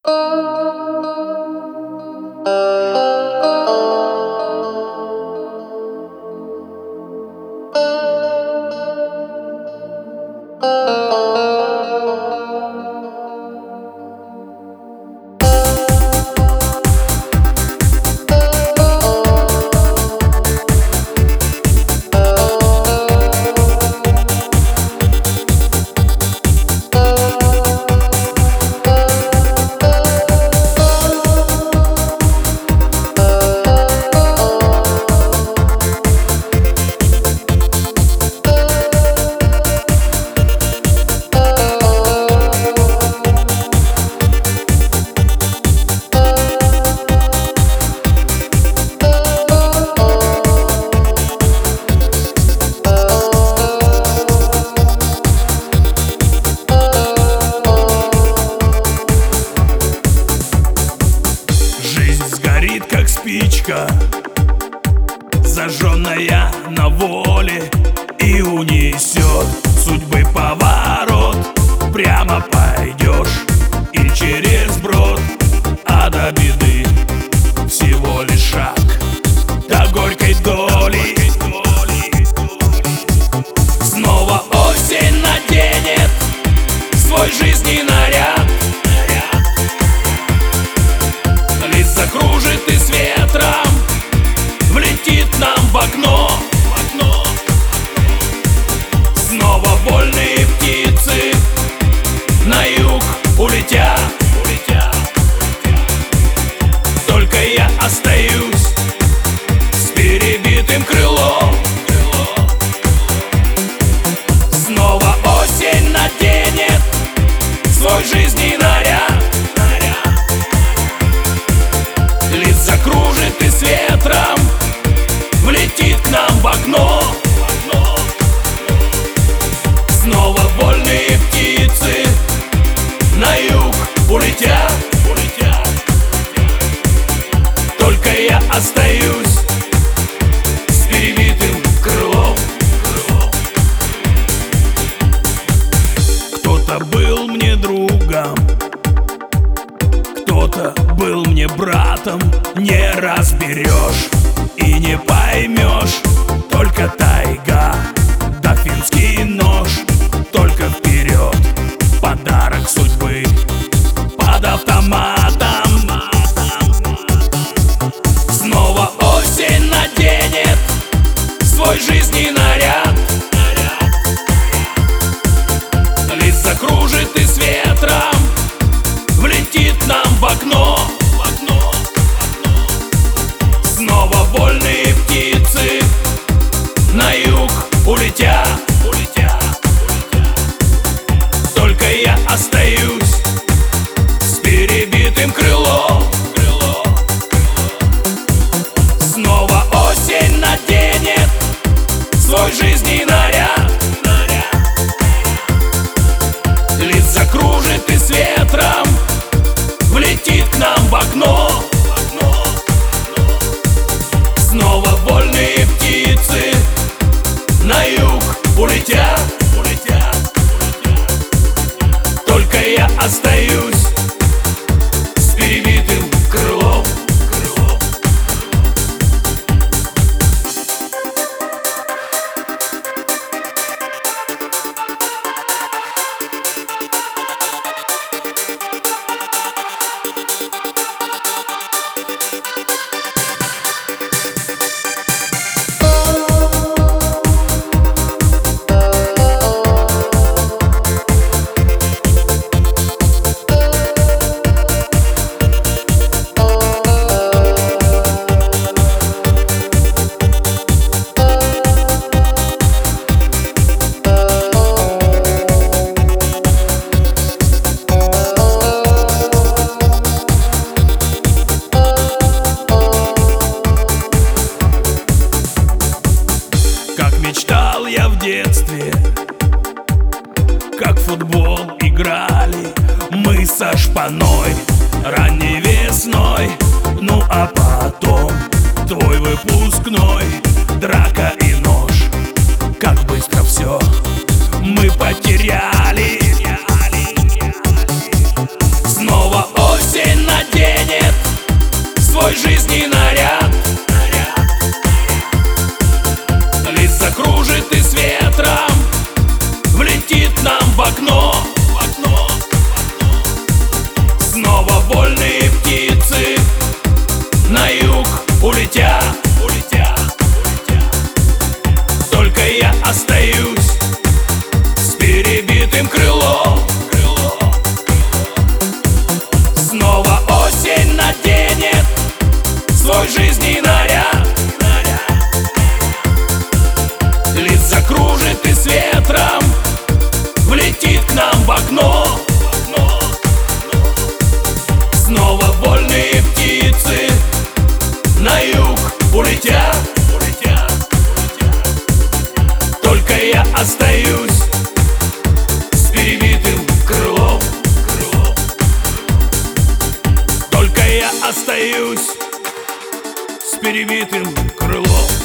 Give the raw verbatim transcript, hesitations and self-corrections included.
Как спичка, зажженная на воле, и унесет судьбы поворот. Прямо пойдешь или через брод, а до беды всего лишь шаг до горькой доли. Снова осень наденет свой жизненный наряд, закружит и с ветром влетит нам в окно. Снова вольные птицы на юг улетят. Только я остаюсь с перебитым крылом. Снова осень наденет свой жизненный наряд, закружит и с ветром влетит к нам в окно. Снова вольные птицы на юг улетят. Только я остаюсь с перебитым крылом. Кто-то был мне другом, кто-то был мне братом. Не разберешь и не поймешь, только тайга да финский нож. Только вперед, подарок судьбы под автоматом. Снова осень наденет свой жизненный наряд, лист закружит и с ветром влетит нам в окно. Снова вольные птицы на юг улетят. Только я остаюсь с перебитым крылом. Снова осень наденет свой жизненный наряд, лист закружит и с ветром влетит к нам в окно. Снова вольные птицы на юг улетят. Только я остаюсь с перебитым крылом. Мечтал я в детстве, как в футбол играли мы со шпаной ранней весной. Ну а потом твой выпускной, драка и нож. Как быстро все мы потеряли. Снова осень где я остаюсь с перебитым крылом.